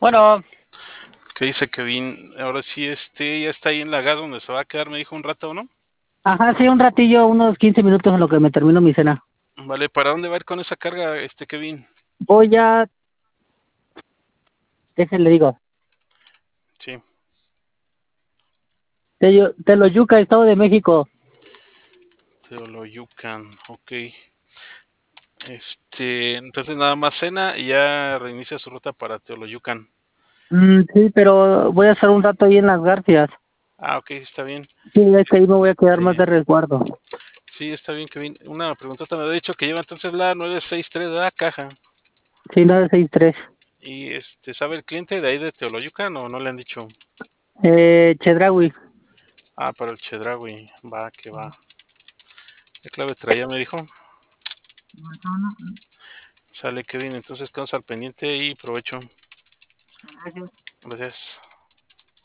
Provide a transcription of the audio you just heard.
Bueno, ¿Qué dice Kevin? Ahora sí, ya está ahí en la gas donde se va a quedar, me dijo un rato, ¿no? ajá, sí, un ratillo, unos 15 minutos en lo que me termino mi cena. Vale, ¿para dónde va a ir con esa carga, Kevin? Voy a, déjenle digo, Sí, Teloyuca, Estado de México. Teoloyucan, ok. Entonces nada más cena y ya reinicia su ruta para Teoloyucan. Sí, pero voy a estar un rato ahí en las Garcias. Ah, ok, está bien. Sí, es que ahí me voy a quedar más Este, de resguardo. sí, está bien, Kevin. Una preguntota me había dicho que lleva entonces la 963 de la caja. Sí, 963. Y ¿sabe el cliente de ahí de Teoloyucan o no le han dicho? Chedraui. Ah, para el Chedraui, va, que va. ¿Qué clave traía, me dijo? Sale Kevin, entonces quedamos al pendiente y provecho. Gracias.